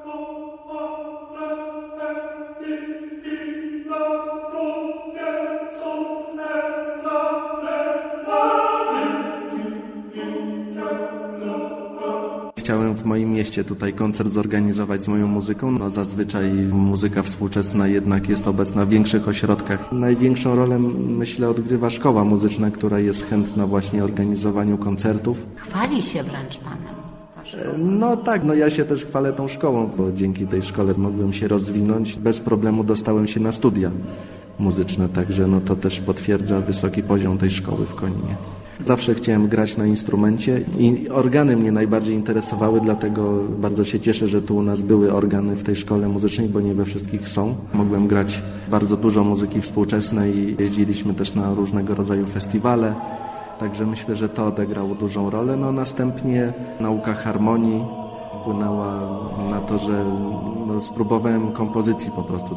Chciałem w moim mieście tutaj koncert zorganizować z moją muzyką. No zazwyczaj muzyka współczesna jednak jest obecna w większych ośrodkach. Największą rolę, myślę, odgrywa szkoła muzyczna, która jest chętna właśnie organizowaniu koncertów. Chwali się wręcz Panem. No tak, ja się też chwalę tą szkołą, bo dzięki tej szkole mogłem się rozwinąć. Bez problemu dostałem się na studia muzyczne, także to też potwierdza wysoki poziom tej szkoły w Koninie. Zawsze chciałem grać na instrumencie i organy mnie najbardziej interesowały, dlatego bardzo się cieszę, że tu u nas były organy w tej szkole muzycznej, bo nie we wszystkich są. Mogłem grać bardzo dużo muzyki współczesnej i jeździliśmy też na różnego rodzaju festiwale, także myślę, że to odegrało dużą rolę. Następnie nauka harmonii wpłynęła na to, że spróbowałem kompozycji po prostu.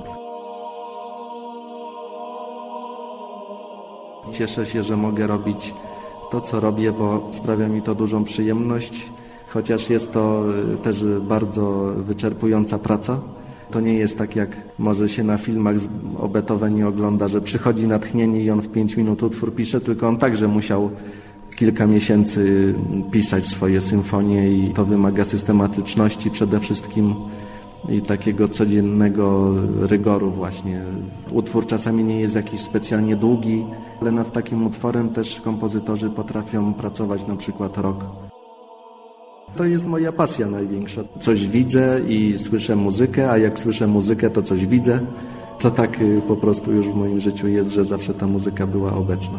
Cieszę się, że mogę robić to, co robię, bo sprawia mi to dużą przyjemność, chociaż jest to też bardzo wyczerpująca praca. To nie jest tak, jak może się na filmach o Beethovenie ogląda, że przychodzi natchnienie i on w 5 minut utwór pisze, tylko on także musiał kilka miesięcy pisać swoje symfonie i to wymaga systematyczności przede wszystkim i takiego codziennego rygoru właśnie. Utwór czasami nie jest jakiś specjalnie długi, ale nad takim utworem też kompozytorzy potrafią pracować na przykład rok. To jest moja pasja największa. Coś widzę i słyszę muzykę, a jak słyszę muzykę, to coś widzę. To tak po prostu już w moim życiu jest, że zawsze ta muzyka była obecna.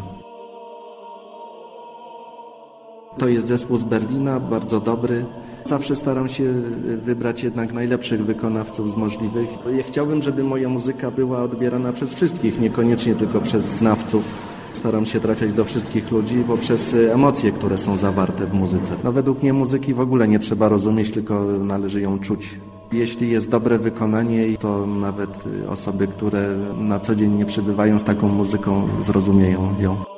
To jest zespół z Berlina, bardzo dobry. Zawsze staram się wybrać jednak najlepszych wykonawców z możliwych. Ja chciałbym, żeby moja muzyka była odbierana przez wszystkich, niekoniecznie tylko przez znawców. Staram się trafiać do wszystkich ludzi poprzez emocje, które są zawarte w muzyce. Według mnie muzyki w ogóle nie trzeba rozumieć, tylko należy ją czuć. Jeśli jest dobre wykonanie, to nawet osoby, które na co dzień nie przebywają z taką muzyką, zrozumieją ją.